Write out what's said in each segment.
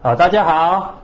好，大家好。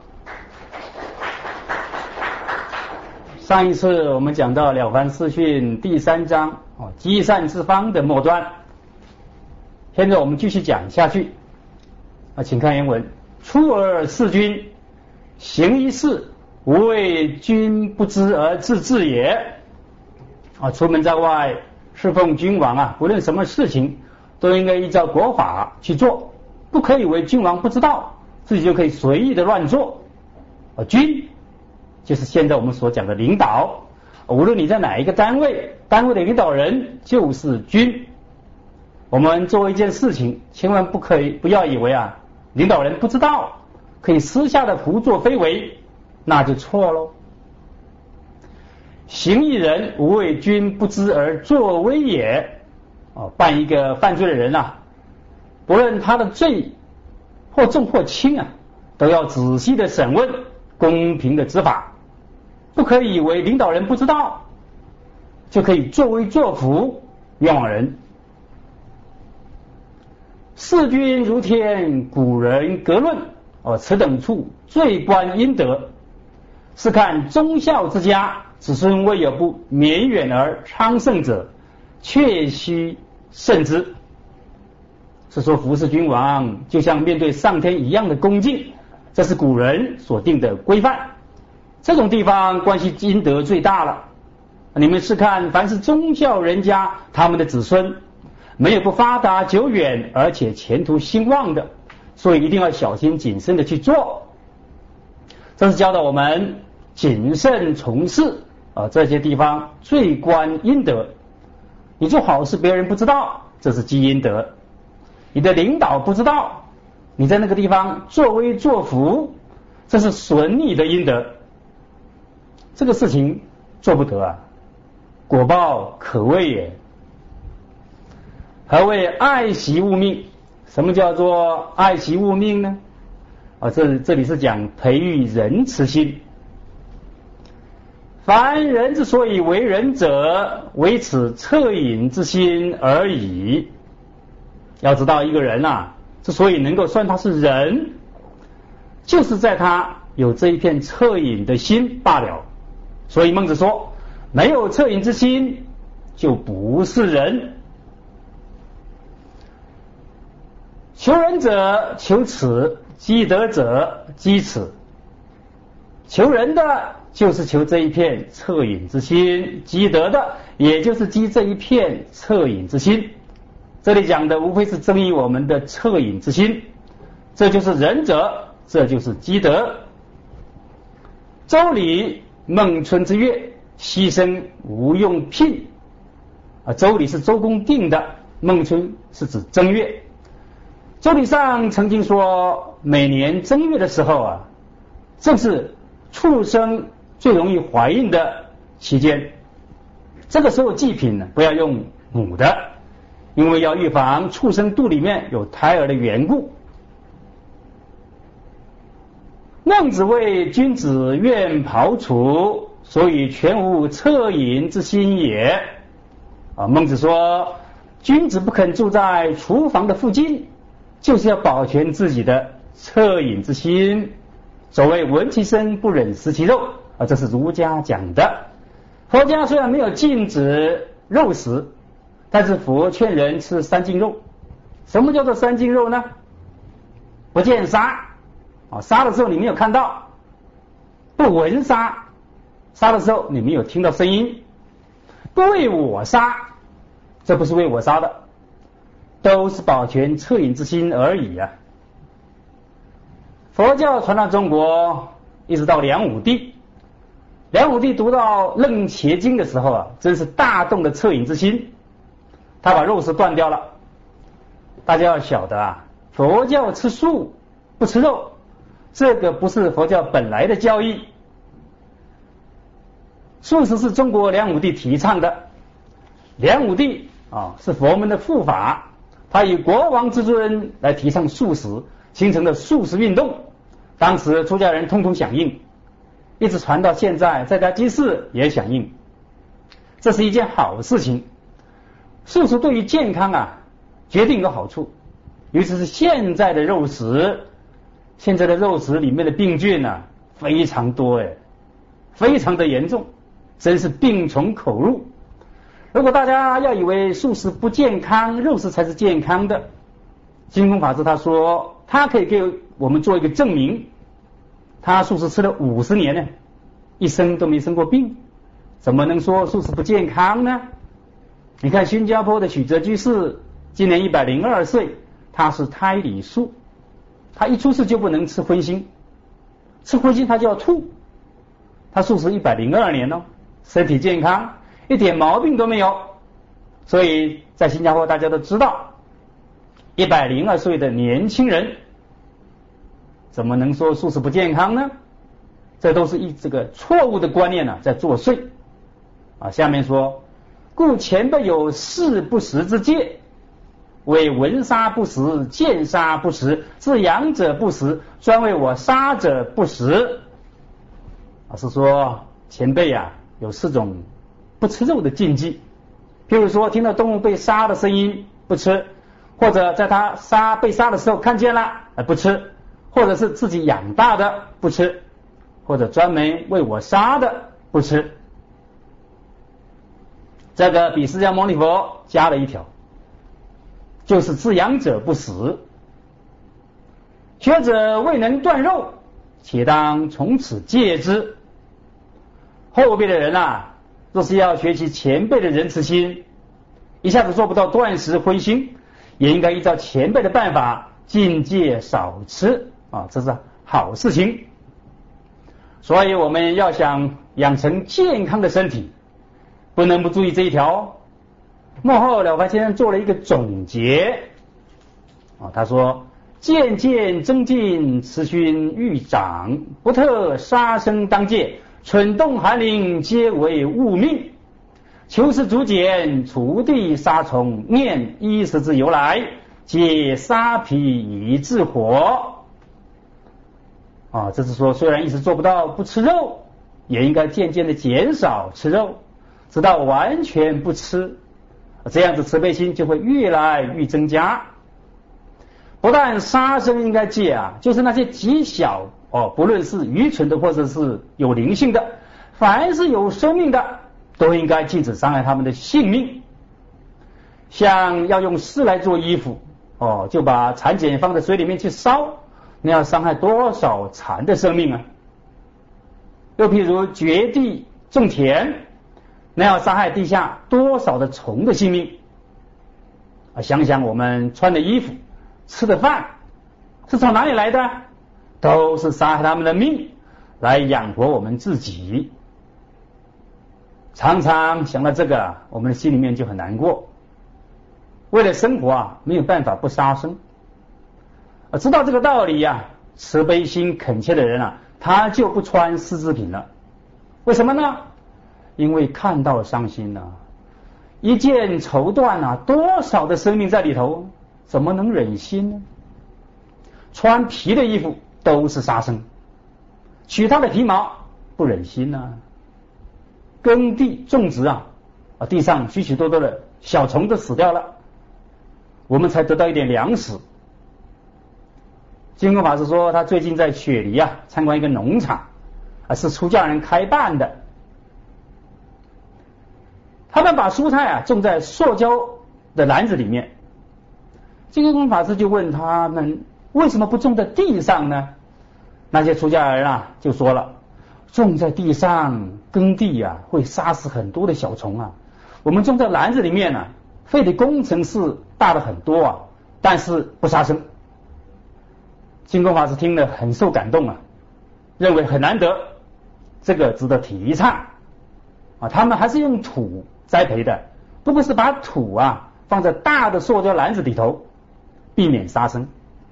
上一次我们讲到《了凡四训》第3章积善之方的末端，现在我们继续讲下去。请看原文：出而事君，行一事，无为君不知而自治也。出门在外侍奉君王不论什么事情都应该依照国法去做，不可以为君王不知道，自己就可以随意的乱做。君就是现在我们所讲的领导，无论你在哪一个单位，单位的领导人就是君。我们做一件事情，千万不要以为领导人不知道，可以私下的胡作非为，那就错喽。行一人，无为君不知而作威也。办一个犯罪的人不论他的罪或重或轻都要仔细的审问，公平的执法，不可以以为领导人不知道就可以作威作福，冤枉人。事君如天，古人格论此等处最观阴德，是看忠孝之家，子孙未有不绵远而昌盛者，确须慎之。是说服侍君王就像面对上天一样的恭敬，这是古人所定的规范。这种地方关系阴德最大了。你们试看，凡是忠孝人家，他们的子孙没有不发达久远，而且前途兴旺的，所以一定要小心谨慎的去做。这是教导我们谨慎从事这些地方最观阴德。你做好事别人不知道，这是积阴德；你的领导不知道，你在那个地方作威作福，这是损你的阴德。这个事情做不得果报可畏也。何谓爱惜物命？什么叫做爱惜物命呢？这里是讲培育仁慈心。凡人之所以为人者，为此恻隐之心而已。要知道一个人之所以能够算他是人，就是在他有这一片恻隐的心罢了。所以孟子说，没有恻隐之心就不是人。求仁者求此，积德者积此。求仁的就是求这一片恻隐之心，积德的也就是积这一片恻隐之心。这里讲的无非是增益我们的恻隐之心，这就是仁者，这就是积德。周礼孟春之乐，牺牲无用聘。周礼是周公定的，孟春是指正月。周礼上曾经说，每年正月的时候正是畜生最容易怀孕的期间，这个时候祭品不要用母的，因为要预防畜生肚里面有胎儿的缘故。孟子谓君子愿庖厨，所以全无恻隐之心也。孟子说，君子不肯住在厨房的附近，就是要保全自己的恻隐之心。所谓闻其声不忍食其肉，这是儒家讲的。佛家虽然没有禁止肉食，但是佛劝人吃3净肉。什么叫做3净肉呢？不见杀，杀的时候你没有看到；不闻杀，杀的时候你没有听到声音；不为我杀，这不是为我杀的，都是保全恻隐之心而已佛教传到中国，一直到梁武帝。梁武帝读到《楞伽经》的时候真是大动的恻隐之心，他把肉食断掉了。大家要晓得佛教吃素不吃肉，这个不是佛教本来的教义。素食是中国梁武帝提倡的。梁武帝是佛门的护法，他以国王之尊来提倡素食，形成了素食运动。当时出家人通通响应，一直传到现在，在家居士也响应。这是一件好事情。素食对于健康决定有好处，尤其是现在的肉食现在的肉食里面的病菌啊非常多非常的严重，真是病从口入。如果大家要以为素食不健康，肉食才是健康的，净空法师他说他可以给我们做一个证明，他素食吃了50年呢，一生都没生过病，怎么能说素食不健康呢？你看新加坡的许哲居士今年102岁，他是胎里素，他一出世就不能吃荤腥，吃荤腥他就要吐，他素食102年了，身体健康，一点毛病都没有。所以在新加坡大家都知道102岁的年轻人怎么能说素食不健康呢？这都是这个错误的观念在作祟下面说，故前辈有事不食之戒，为闻杀不食，见杀不食，至阳者不食，专为我杀者不食。是说前辈有4种不吃肉的禁忌，譬如说听到动物被杀的声音不吃，或者在他被杀的时候看见了不吃，或者是自己养大的不吃，或者专门为我杀的不吃。这个比释迦牟尼佛加了一条，就是至阳者不食。学者未能断肉，且当从此戒之。后辈的人若是要学习前辈的仁慈心，一下子做不到断食荤腥，也应该依照前辈的办法禁戒少吃这是好事情。所以我们要想养成健康的身体，不能不注意这一条。幕后了凡先生做了一个总结他说，渐渐增进，持熏欲长，不特杀生当戒，蠢动寒灵皆为物命，求是逐简，除地杀虫，念衣食之由来，皆杀皮以治火这是说虽然一直做不到不吃肉，也应该渐渐的减少吃肉，直到完全不吃，这样子慈悲心就会越来越增加。不但杀生应该戒就是那些极小不论是愚蠢的或者是有灵性的，凡是有生命的都应该禁止伤害他们的性命。像要用丝来做衣服就把蚕茧放在水里面去烧，那要伤害多少蚕的生命又譬如掘地种田，那要伤害地下多少的虫的性命想想我们穿的衣服，吃的饭是从哪里来的？都是杀害他们的命来养活我们自己。常常想到这个我们的心里面就很难过。为了生活没有办法不杀生知道这个道理慈悲心恳切的人他就不穿丝织品了。为什么呢？因为看到伤心一件绸缎多少的生命在里头，怎么能忍心呢？穿皮的衣服都是杀生，取它的皮毛不忍心耕地种植地上许许多多的小虫都死掉了，我们才得到一点粮食。净空法师说他最近在雪梨参观一个农场是出家人开办的，他们把蔬菜种在塑胶的篮子里面。净空法师就问他们为什么不种在地上呢？那些出家人就说了，种在地上耕地会杀死很多的小虫我们种在篮子里面费的工程是大了很多但是不杀生。净空法师听了很受感动认为很难得，这个值得提倡他们还是用土栽培的，不过是把土放在大的塑胶篮子里头，避免杀生。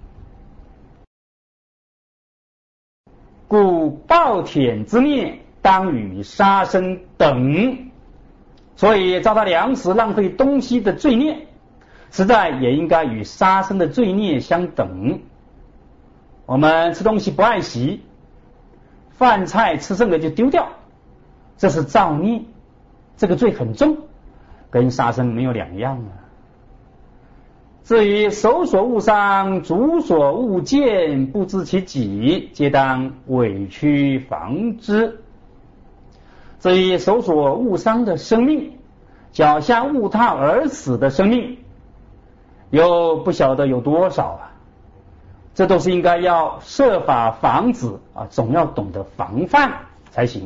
故暴殄之孽当与杀生等，所以糟蹋粮食浪费东西的罪孽实在也应该与杀生的罪孽相等。我们吃东西不爱惜，饭菜吃剩的就丢掉，这是造孽，这个罪很重，跟杀生没有两样至于手所误伤，足所误见，不知其己，皆当委屈防之。至于手所误伤的生命，脚下误踏而死的生命，又不晓得有多少啊！这都是应该要设法防止啊，总要懂得防范才行。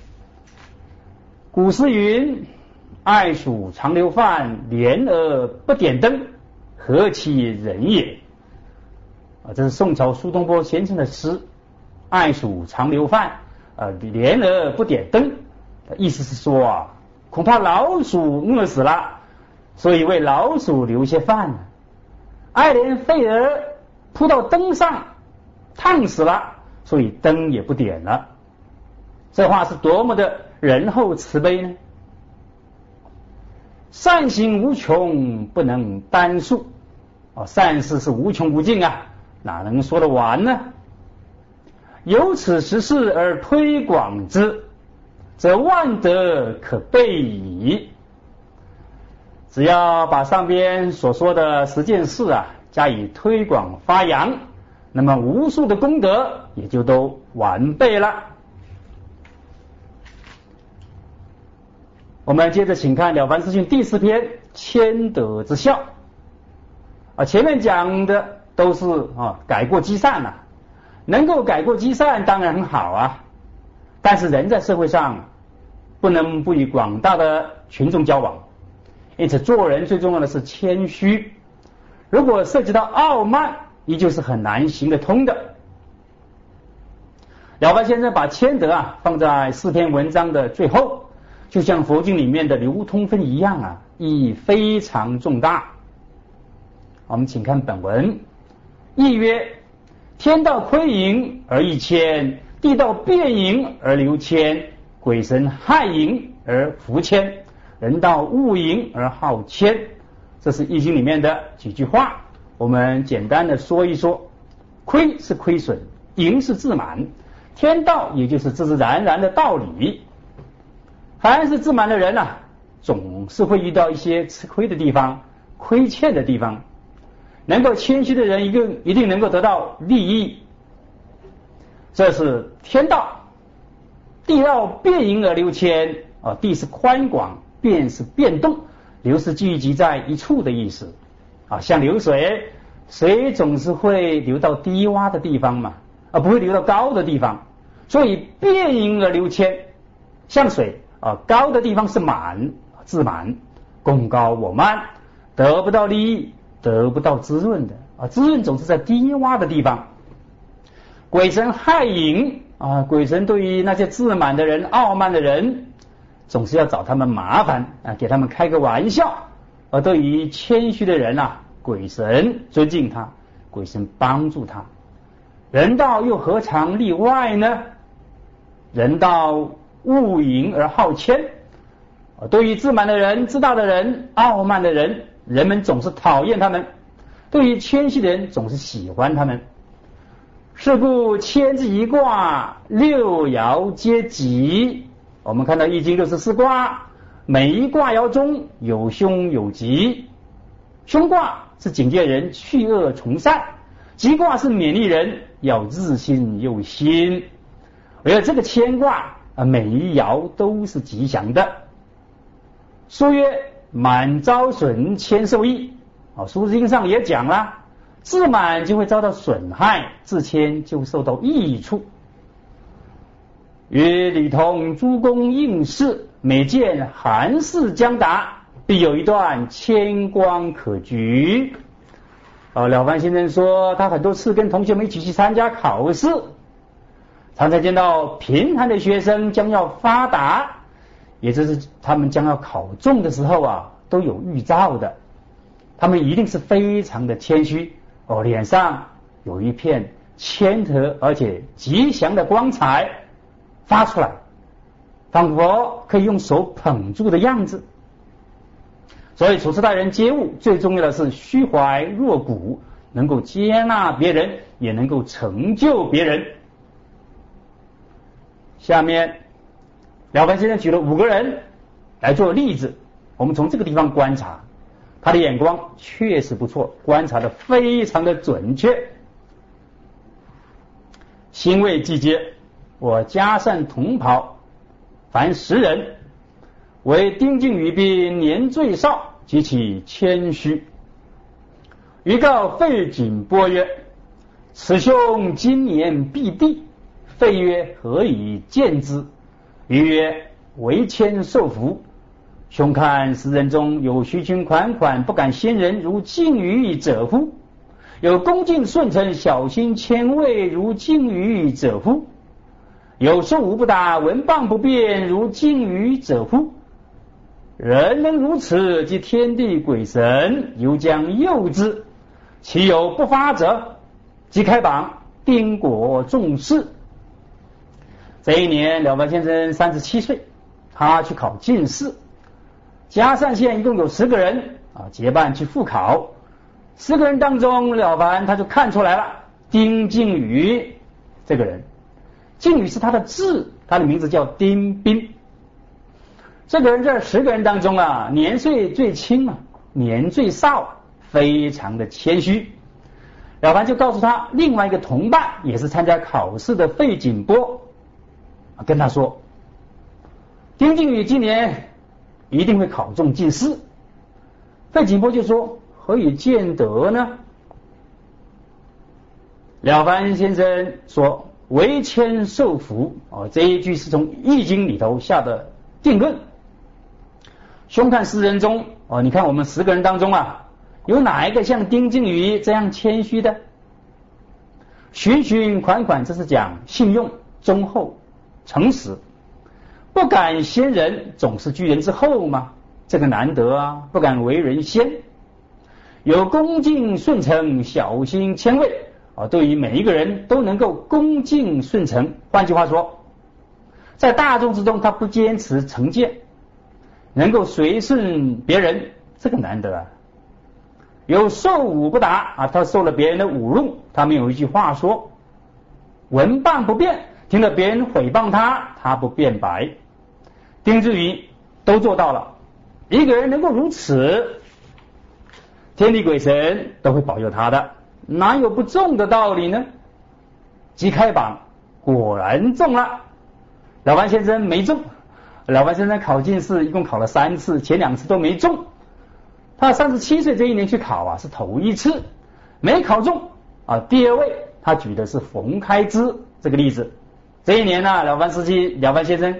古诗云：“爱鼠常留饭，怜而不点灯，何其人也！”这是宋朝苏东坡先生的诗。爱鼠常留饭，怜而不点灯，意思是说啊，恐怕老鼠饿死了，所以为老鼠留些饭。爱怜废儿扑到灯上，烫死了，所以灯也不点了。这话是多么的仁厚慈悲呢？善行无穷，不能单数。善事是无穷无尽啊，哪能说得完呢？有此实事而推广之，则万德可备矣。只要把上边所说的10件事啊加以推广发扬，那么无数的功德也就都完备了。我们接着请看《了凡四训》第4篇谦德之效。前面讲的都是改过积善啊，能够改过积善当然很好啊，但是人在社会上不能不与广大的群众交往，因此做人最重要的是谦虚。如果涉及到傲慢，依旧是很难行得通的。了凡先生把谦德放在4篇文章的最后，就像佛经里面的流通分一样啊，意义非常重大。我们请看本文，意曰：天道亏盈而益谦，地道变盈而流谦，鬼神害盈而福谦，人道恶盈而好谦。这是易经里面的几句话，我们简单的说一说。亏是亏损，盈是自满，天道也就是自自然然的道理。凡是自满的人总是会遇到一些吃亏的地方，亏欠的地方。能够谦虚的人一定能够得到利益，这是天道。地道变盈而流谦，地是宽广，变是变动，流是聚集在一处的意思像流水，水总是会流到低洼的地方嘛，不会流到高的地方，所以变盈而流谦。像水高的地方是满，自满，功高我慢，得不到利益，得不到滋润的滋润总是在低洼的地方。鬼神害盈鬼神对于那些自满的人、傲慢的人，总是要找他们麻烦给他们开个玩笑。而对于谦虚的人鬼神尊敬他，鬼神帮助他。人道又何尝例外呢？人道恶盈而好谦，对于自满的人、自大的人、傲慢的人，人们总是讨厌他们；对于谦虚的人，总是喜欢他们。是故谦之一卦，6爻皆吉。我们看到易经64卦，每一卦爻中有凶有吉。凶卦是警戒人去恶从善，吉卦是勉励人要日新又新。而这个谦卦每一爻都是吉祥的。书曰：满招损，谦受益。书经上也讲了，自满就会遭到损害，自谦就受到益处。曰：礼同诸公应试，每见寒士将达，必有一段谦光可举。了凡先生说，他很多次跟同学们一起去参加考试，常常见到贫寒的学生将要发达，也就是他们将要考中的时候都有预兆的。他们一定是非常的谦虚脸上有一片谦和而且吉祥的光彩发出来，仿佛可以用手捧住的样子。所以处事待人接物，最重要的是虚怀若谷，能够接纳别人，也能够成就别人。下面了凡先生举了5个人来做例子，我们从这个地方观察， 他的眼光确实不错，观察的非常的准确。辛未季节，我加善同袍，凡10人，为丁敬于兵年最少，极其谦虚。于告费景波曰：此兄今年必第。费曰：何以见之？于曰：为谦受福。兄看10人中有虚情款款不敢先人如敬于者乎？有恭敬顺承小心谦畏如敬于者乎？有受无不答文谤不辩如敬于者乎？人能如此，即天地鬼神犹将诱之，其有不发者？即开榜丁国重士。这一年了凡先生37岁，他去考进士。嘉善县一共有10个人结伴去复考。10个人当中，了凡他就看出来了丁敬宇这个人。敬宇是他的字，他的名字叫丁宾。这个人这10个人当中年岁最轻年最少，非常的谦虚。了凡就告诉他另外一个同伴，也是参加考试的费景波，跟他说丁敬宇今年一定会考中进士。费景波就说：何以见得呢？了凡先生说：为谦受福。这一句是从易经里头下的定论。兄看10人中你看我们10个人当中有哪一个像丁敬宇这样谦虚的？循循款款，这是讲信用忠厚诚实，不敢先人，总是居人之后嘛，这个难得不敢为人先。有恭敬顺承小心谦畏对于每一个人都能够恭敬顺承。换句话说，在大众之中他不坚持成见，能够随顺别人，这个难得有受侮不答他受了别人的侮辱，他们有一句话说：文谤不辩，听了别人诽谤他不辩白。丁敬宇都做到了。一个人能够如此，天地鬼神都会保佑他的，哪有不中的道理呢？即开榜果然中了。了凡先生没中。了凡先生考进士一共考了3次，前2次都没中。他37岁这一年去考是头一次，没考中第2位他举的是冯开之这个例子。这一年了凡先生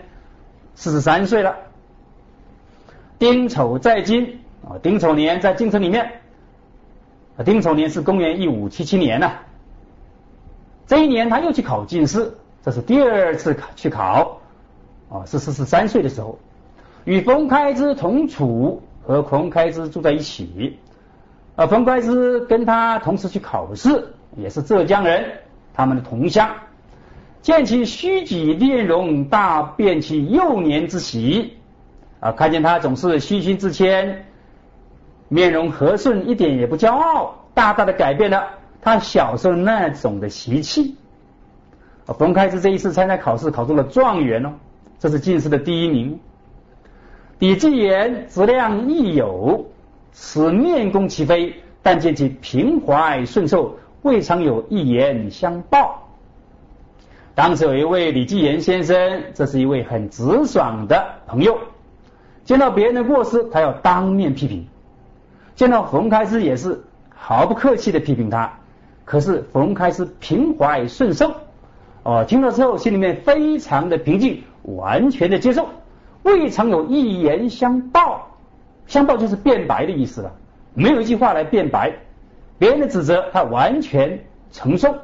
43岁了。丁丑在京丁丑年在京城里面，丁丑年是公元1577年这一年他又去考进士，这是第2次去考是43岁的时候，与冯开之同处，和冯开之住在一起。冯开之跟他同时去考试，也是浙江人，他们的同乡。见其虚己恋容，大辨其幼年之习看见他总是虚心自谦，面容和顺，一点也不骄傲，大大的改变了他小时候那种的习气。冯开之这一次参加考试考中了状元这是进士的第1名。彼既言质量亦有，此面公其非，但见其平怀顺受，未尝有一言相报。当时有一位李继言先生，这是一位很直爽的朋友，见到别人的过失他要当面批评，见到冯开之也是毫不客气的批评他。可是冯开之平怀顺受听了之后心里面非常的平静，完全的接受，未尝有一言相报。相报就是辩白的意思了，没有一句话来辩白，别人的指责他完全承受。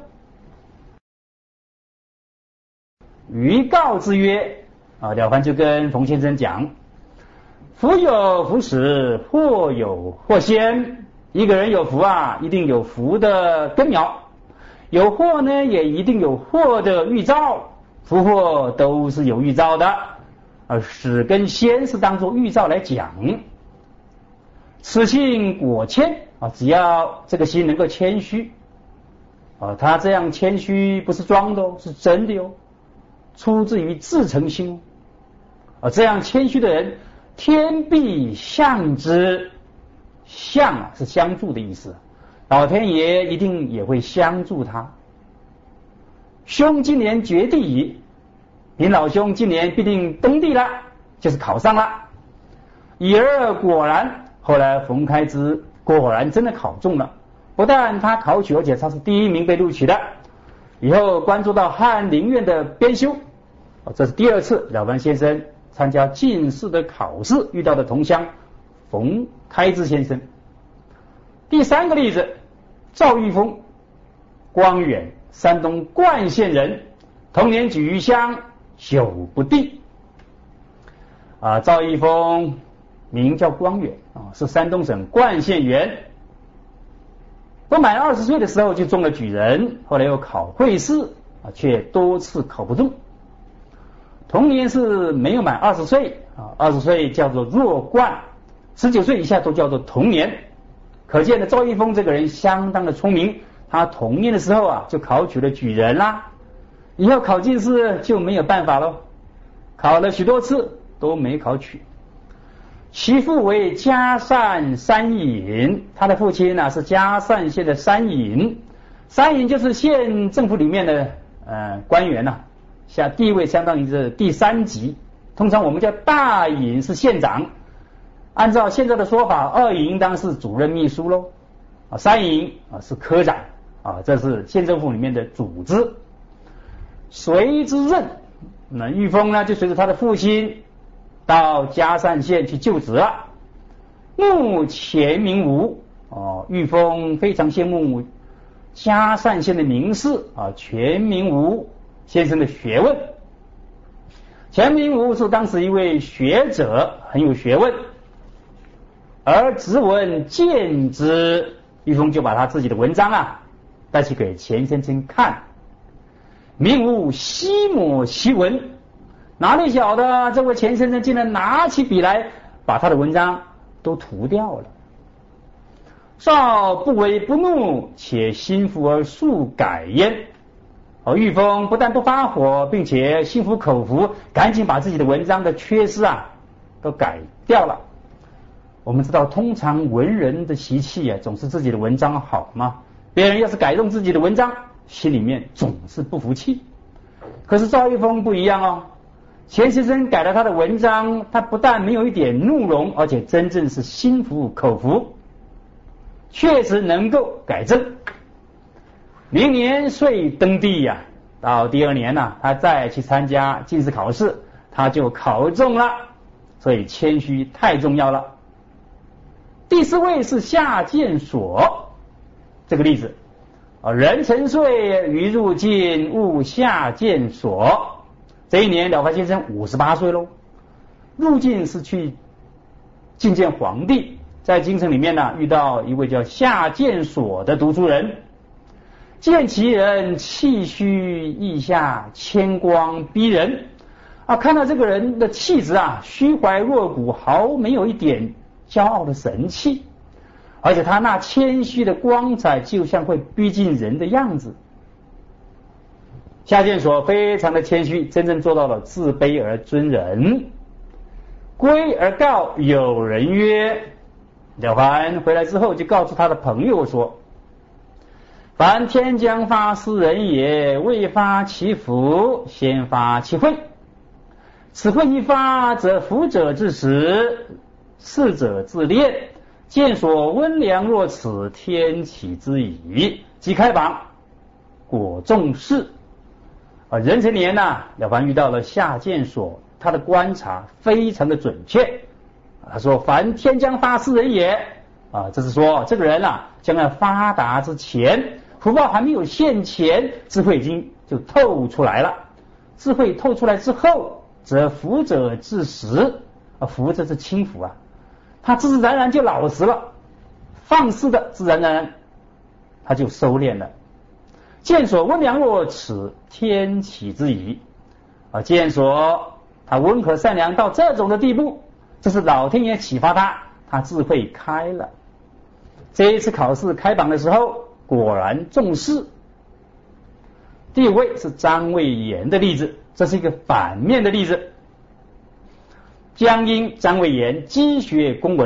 余告之曰了凡就跟冯先生讲：福有福始，祸有祸先。一个人有福一定有福的根苗，有祸呢也一定有祸的预兆，福祸都是有预兆的始跟先是当作预兆来讲。此心果谦只要这个心能够谦虚他这样谦虚不是装的是真的出自于自诚心这样谦虚的人，天必向之， 相是相助的意思，老天爷一定也会相助他。兄今年绝地矣，您老兄今年必定登第了，就是考上了。已而果然，后来冯开之果然真的考中了，不但他考取，而且他是第1名被录取的。以后官做到翰林院的编修，这是第2次了凡先生参加进士的考试遇到的同乡冯开之先生。第3个例子，赵玉峰，光远，山东冠县人，同年举于乡，久不第。赵玉峰名叫光远，是山东省冠县人。不满20岁的时候就中了举人，后来又考会试，却多次考不中。同年是没有满20岁，20岁叫做弱冠，19岁以下都叫做童年。可见的赵一峰这个人相当的聪明，他童年的时候就考取了举人啦，以后考进士就没有办法了，考了许多次都没考取。其父为嘉善三尹，他的父亲是嘉善县的三尹，三尹就是县政府里面的官员地位相当于是第3级，通常我们叫大尹是县长，按照现在的说法，2尹应当是主任秘书喽，3尹是科长这是县政府里面的组织。随之任，玉峰呢就随着他的父亲到嘉善县去就职了。慕钱明吾，玉峰非常羡慕嘉善县的名士钱明吾先生的学问。钱明吾是当时一位学者，很有学问，而直文见之，玉峰就把他自己的文章带去给钱先生看。明吾悉抹其文，哪里晓得这位钱先生竟然拿起笔来把他的文章都涂掉了。少不为不怒，且心服而速改焉。玉峰不但不发火，并且心服口服，赶紧把自己的文章的缺失都改掉了。我们知道通常文人的习气总是自己的文章好嘛，别人要是改动自己的文章，心里面总是不服气。可是赵玉峰不一样钱先生改了他的文章，他不但没有一点怒容，而且真正是心服口服，确实能够改正。明年遂登第到第2年他再去参加进士考试，他就考中了，所以谦虚太重要了。第4位是夏建所，这个例子人沉睡，鱼入镜，误夏建所。这一年了凡先生58岁喽，入境是去觐见皇帝，在京城里面遇到一位叫夏建所的读书人，见其人气虚意下，谦光逼人看到这个人的气质虚怀若谷，毫没有一点骄傲的神气，而且他那谦虚的光彩就像会逼近人的样子。夏建所非常的谦虚，真正做到了自卑而尊人。归而告友人曰，了凡回来之后就告诉他的朋友说，凡天将发施人也，未发其福，先发其慧。此慧一发，则福者自食，士者自恋。见所温良若此，天启之矣。即开榜，果中士。壬辰年了凡遇到了夏建所，他的观察非常的准确。他说凡天将发施人也这是说这个人将要发达之前，福报还没有现前，智慧已经就透出来了。智慧透出来之后，则福者自食，福这是轻福他自自然然就老实了，放肆的自然而然他就收敛了。见所温良若此，天启之矣。见所他温和善良到这种的地步，这是老天爷启发他智慧开了。这一次考试开榜的时候，果然中士。第5位是张魏延的例子，这是一个反面的例子。江阴张魏延积学公文，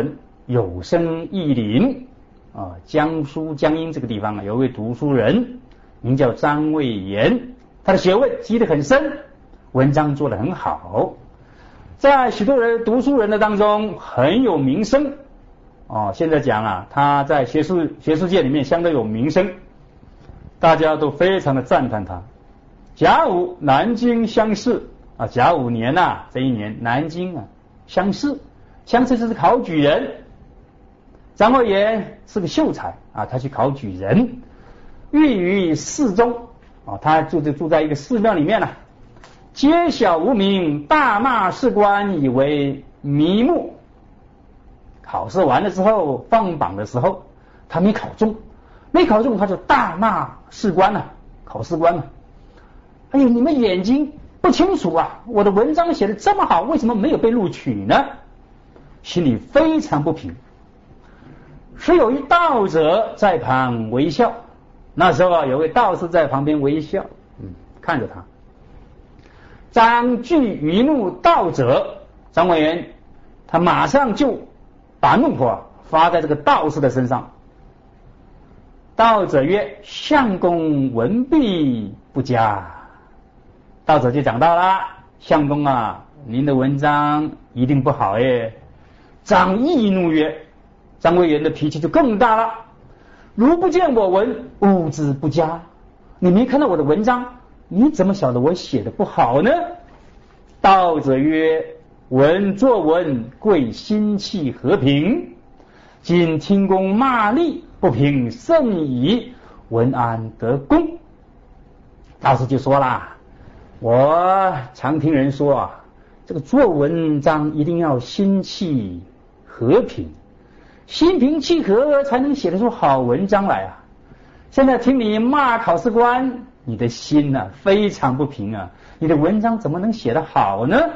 有声义林啊，江苏江阴这个地方啊，有位读书人名叫张魏延，他的学问积得很深，文章做得很好，在许多人读书人的当中很有名声哦。现在讲啊，他在学术界里面相当有名声，大家都非常的赞叹他。甲午南京乡试啊，甲午年呐，这一年南京啊乡试就是考举人。张魏延是个秀才啊，他去考举人，寓于寺中啊，他住在一个寺庙里面啊，揭晓无名，大骂士官以为迷目。考试完了之后，放榜的时候，他没考中，他就大骂士官啊，考试官啊，哎呦，你们眼睛不清楚啊，我的文章写得这么好，为什么没有被录取呢？心里非常不平。是有一道者在旁微笑，那时候啊，有位道士在旁边微笑，看着他。张惧于怒道者，张魏延他马上就把怒火发在这个道士的身上。道者曰：相公文笔不佳。道者就讲到了，相公啊，您的文章一定不好耶。张易怒曰，张魏延的脾气就更大了，如不见我文，吾之不佳。你没看到我的文章，你怎么晓得我写的不好呢？道者曰：作文贵心气和平，今听公骂詈，不平甚矣，文安得功？道士就说啦，我常听人说啊，这个做文章一定要心气和平，心平气和才能写得出好文章来啊。现在听你骂考试官，你的心啊非常不平啊，你的文章怎么能写得好呢？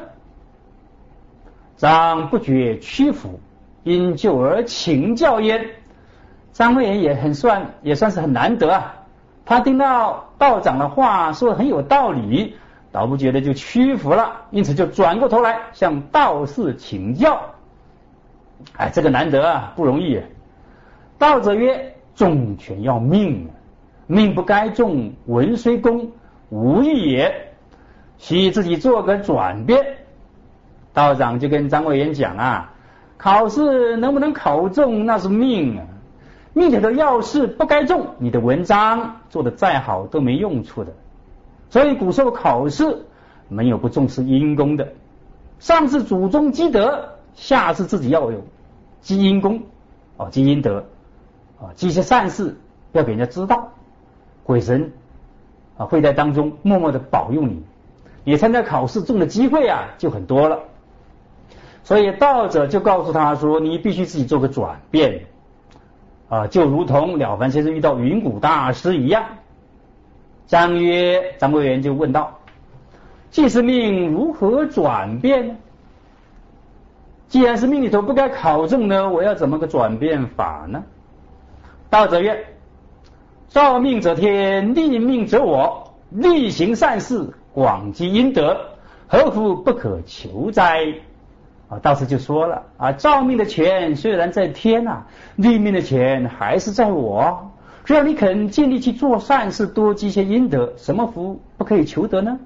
张不觉屈服，因就而请教焉。张魏延也算是很难得啊，他听到道长的话说得很有道理，倒不觉得就屈服了，因此就转过头来向道士请教。哎，这个难得啊，不容易。道者曰：重权要命，命不该重，文虽公，无益也，需自己做个转变。道长就跟张魏延讲啊，考试能不能考中那是命啊，命里头要是不该中，你的文章做得再好都没用处的。所以古时候考试没有不重视因功的，上至祖宗积德，下至自己要有积因功积阴德积一些善事，要给人家知道，鬼神会在当中默默的保佑你，你参加考试中的机会啊就很多了。所以道者就告诉他说，你必须自己做个转变就如同了凡先生遇到云谷大师一样。张魏延就问道，既是命，如何转变呢？既然是命里头不该考中呢，我要怎么个转变法呢？道者曰：照命者天，立命者我，力行善事，广积阴德，何乎不可求哉？道士就说了照命的权虽然在天立命的权还是在我，只要你肯尽力去做善事，多积些阴德，什么福不可以求得呢？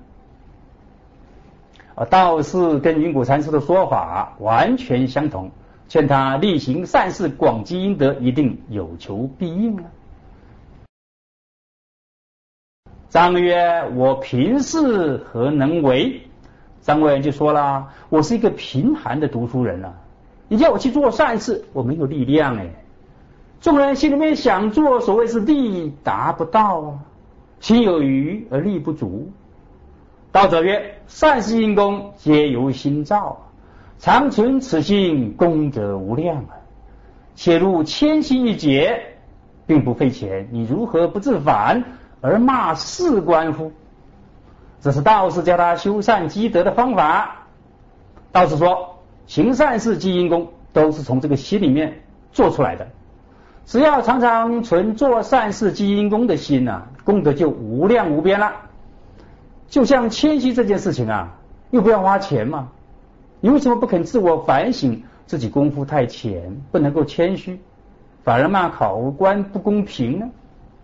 道士跟云谷禅师的说法完全相同，劝他力行善事，广积阴德，一定有求必应啊。张曰：我贫士何能为？张魏延就说了，我是一个贫寒的读书人你叫我去做善事，我没有力量众人心里面想做，所谓是力达不到心有余而力不足。道者曰：善事因功，皆由心造常存此心，功德无量且如千薪一节，并不费钱，你如何不自反而骂士官乎？这是道士教他修善积德的方法。道士说，行善事积阴功都是从这个心里面做出来的，只要常常存做善事积阴功的心功德就无量无边了。就像迁徙这件事情又不要花钱嘛，你为什么不肯自我反省， 自己功夫太浅，不能够谦虚，反而骂考官不公平呢？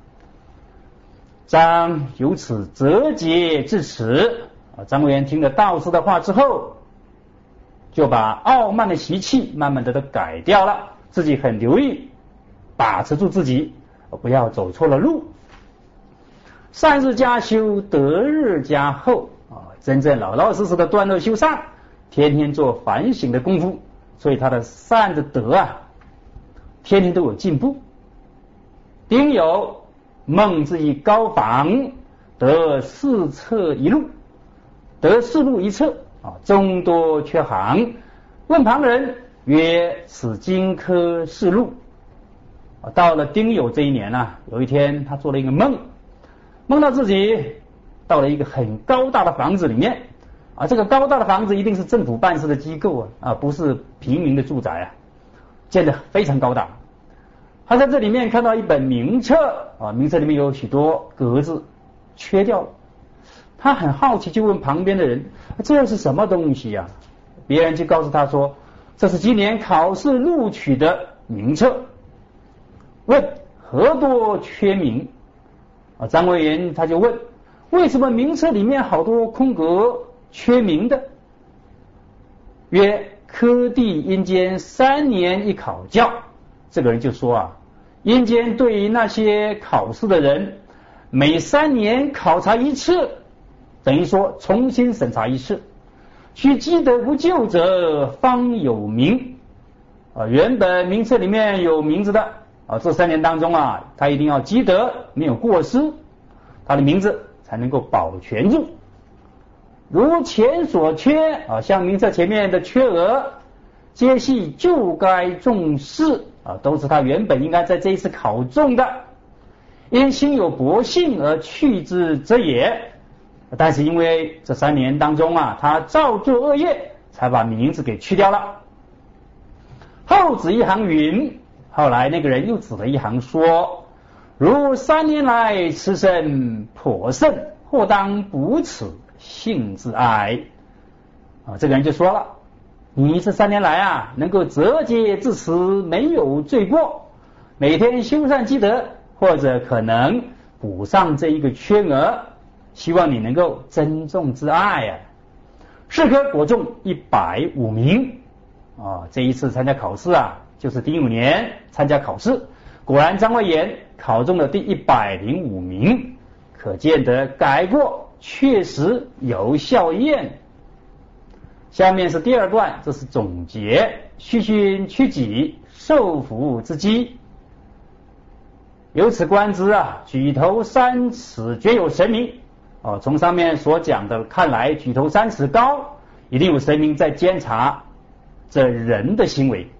张由此折节至此。张维元听了道士的话之后，就把傲慢的习气慢慢的都改掉了，自己很留意把持住自己，不要走错了路。善日加修，得日加厚，真正老老实实的断恶修善，天天做反省的功夫，所以他的善的德啊，天天都有进步。丁酉，孟之以高房，得四策一路，得四路一策，众多缺行。问旁人曰：此经科是路。到了丁酉这一年啊，有一天他做了一个梦，梦到自己到了一个很高大的房子里面这个高大的房子一定是政府办事的机构不是平民的住宅建得非常高大。他在这里面看到一本名册名册里面有许多格子缺掉了，他很好奇，就问旁边的人：这是什么东西呀？别人就告诉他说：这是今年考试录取的名册。问何多缺名？张维元他就问：为什么名册里面好多空格缺名的？曰：科第阴间3年一考教。这个人就说阴间对于那些考试的人，每3年考察一次，等于说重新审查一次，须积德不救者方有名。原本名册里面有名字的这3年当中他一定要积德，没有过失，他的名字才能够保全住。如前所缺像名册前面的缺额，皆系就该重视都是他原本应该在这一次考中的，因心有薄幸而去之则也。但是因为这3年当中他造作恶业，才把名字给去掉了。后指一行云，后来那个人又指了一行说：如3年来此身颇甚，或当补此幸之哀。这个人就说了：你这3年来能够折节至此，没有罪过，每天修善积德，或者可能补上这一个缺额，希望你能够珍重之爱是可果中150名。这一次参加考试就是丁酉年参加考试，果然张维元考中了第105名，可见得改过确实有效验。下面是第2段，这是总结：虚心屈己，受福之机。由此观之举头3尺绝有神明。从上面所讲的看来，举头3尺高，一定有神明在监察这人的行为。